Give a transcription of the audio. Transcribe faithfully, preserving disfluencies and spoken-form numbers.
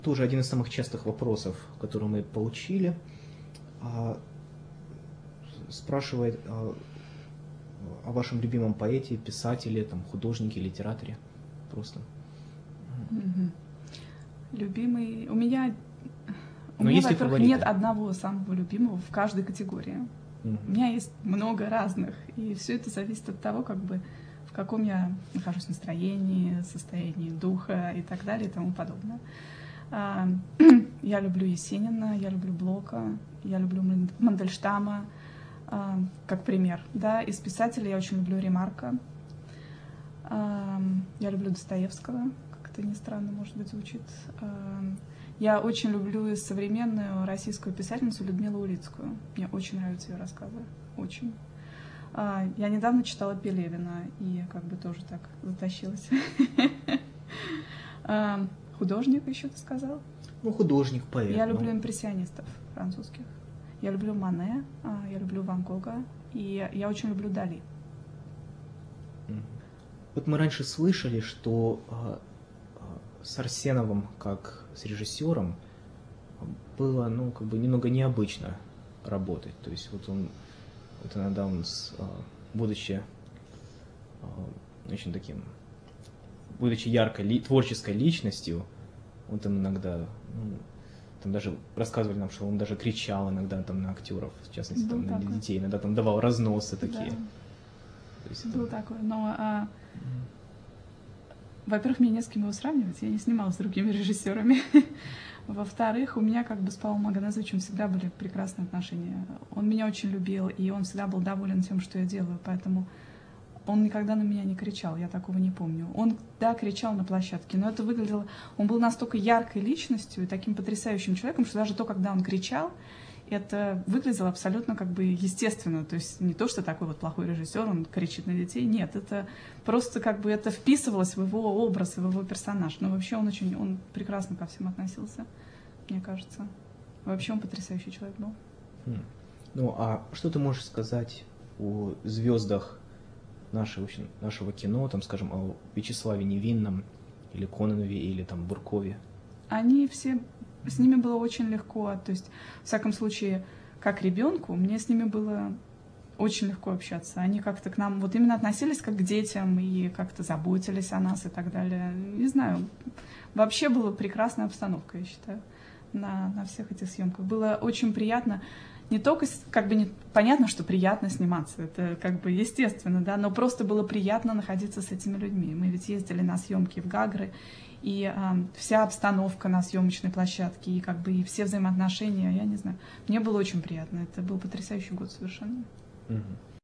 Тоже один из самых частых вопросов, которые мы получили, спрашивает о вашем любимом поэте, писателе, там, художнике, литераторе. Просто. Угу. Любимый... У меня, у Но меня, есть ли во-первых, фавориты? нет одного самого любимого в каждой категории. Угу. У меня есть много разных, и все это зависит от того, как бы, в каком я нахожусь настроении, состоянии духа и так далее и тому подобное. Я люблю Есенина, я люблю Блока, я люблю Мандельштама, как пример. Да, из писателей я очень люблю Ремарка. Я люблю Достоевского, как это ни странно, может быть, звучит. Я очень люблю современную российскую писательницу Людмилу Улицкую. Мне очень нравятся ее рассказы, очень. Я недавно читала Пелевина и как бы тоже так затащилась. Художник еще ты сказал? Ну, художник, поэт. Я ну. люблю импрессионистов французских. Я люблю Мане, я люблю Ван Гога, и я очень люблю Дали. Вот мы раньше слышали, что с Арсеновым, как с режиссером, было, ну, как бы немного необычно работать. То есть вот он, вот иногда он, с, будучи очень таким, будучи яркой ли, творческой личностью, он там иногда, ну, там даже рассказывали нам, что он даже кричал иногда там на актеров, в частности, там, на детей, иногда там давал разносы такие. Да. То есть Было это... такое, но, а, во-первых, мне не с кем его сравнивать, я не снималась с другими режиссерами. Во-вторых, у меня как бы с Павлом Аганезовичем всегда были прекрасные отношения. Он меня очень любил, и он всегда был доволен тем, что я делаю, поэтому он никогда на меня не кричал, я такого не помню. Он, да, кричал на площадке, но это выглядело... Он был настолько яркой личностью и таким потрясающим человеком, что даже то, когда он кричал, это выглядело абсолютно как бы естественно. То есть не то, что такой вот плохой режиссер, он кричит на детей. Нет, это просто как бы это вписывалось в его образ, в его персонаж. Но вообще он очень... Он прекрасно ко всем относился, мне кажется. Вообще он потрясающий человек был. Ну, а что ты можешь сказать о звездах нашего, нашего кино, там, скажем, о Вячеславе Невинном, или Кононове, или там Буркове? Они все, с ними было очень легко, то есть, в всяком случае, как ребенку, мне с ними было очень легко общаться. Они как-то к нам вот именно относились как к детям и как-то заботились о нас и так далее. Не знаю, вообще была прекрасная обстановка, я считаю, на, на всех этих съемках. Было очень приятно. Не только, как бы, не, понятно, что приятно сниматься, это как бы естественно, да, но просто было приятно находиться с этими людьми. Мы ведь ездили на съемки в Гагры, и э, вся обстановка на съемочной площадке, и как бы и все взаимоотношения, я не знаю, мне было очень приятно. Это был потрясающий год совершенно. Угу.